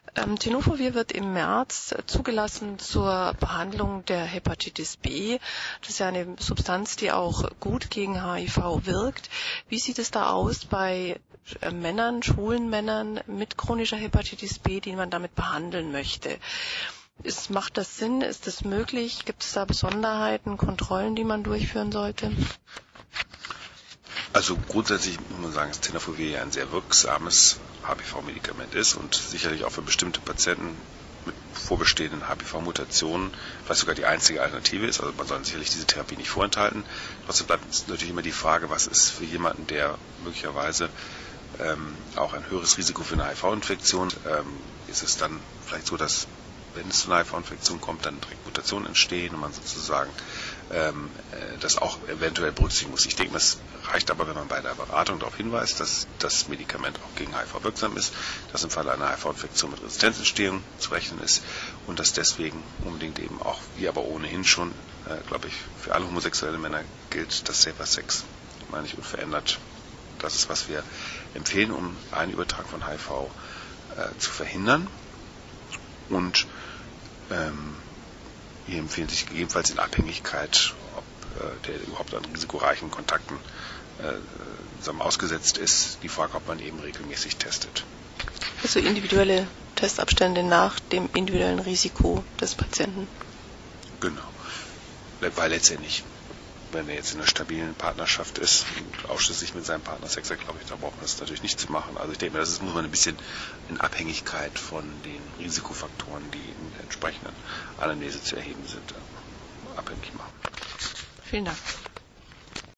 Tenofovir wird im März zugelassen zur Behandlung der Hepatitis B. Das ist ja eine Substanz, die auch gut gegen HIV wirkt. Wie sieht es da aus bei Männern, schwulen Männern mit chronischer Hepatitis B, die man damit behandeln möchte? Macht das Sinn? Ist das möglich? Gibt es da Besonderheiten, Kontrollen, die man durchführen sollte? Also grundsätzlich muss man sagen, dass Tenofovir ja ein sehr wirksames HPV-Medikament ist und sicherlich auch für bestimmte Patienten mit vorbestehenden HPV-Mutationen vielleicht sogar die einzige Alternative ist. Also man soll sicherlich diese Therapie nicht vorenthalten. Trotzdem bleibt natürlich immer die Frage, was ist für jemanden, der möglicherweise auch ein höheres Risiko für eine HIV-Infektion, ist es dann vielleicht so, dass wenn es zu einer HIV-Infektion kommt, dann direkt Mutationen entstehen und man sozusagen das auch eventuell berücksichtigen muss. Ich denke, es reicht aber, wenn man bei der Beratung darauf hinweist, dass das Medikament auch gegen HIV wirksam ist, dass im Falle einer HIV-Infektion mit Resistenzentstehung zu rechnen ist und dass deswegen unbedingt eben auch, wie aber ohnehin schon, glaube ich, für alle homosexuelle Männer gilt, dass Safer Sex, meine ich, unverändert. Das ist, was wir empfehlen, um einen Übertrag von HIV zu verhindern. Und hier empfehlen sich gegebenenfalls in Abhängigkeit, ob der überhaupt an risikoreichen Kontakten ausgesetzt ist, die Frage, ob man eben regelmäßig testet. Also individuelle Testabstände nach dem individuellen Risiko des Patienten. Genau. Weil letztendlich, wenn er jetzt in einer stabilen Partnerschaft ist und ausschließlich mit seinem Partner Sex hat, glaube ich, da braucht man das natürlich nicht zu machen. Also ich denke mir, das muss man ein bisschen in Abhängigkeit von den Risikofaktoren, die in der entsprechenden Anamnese zu erheben sind, abhängig machen. Vielen Dank.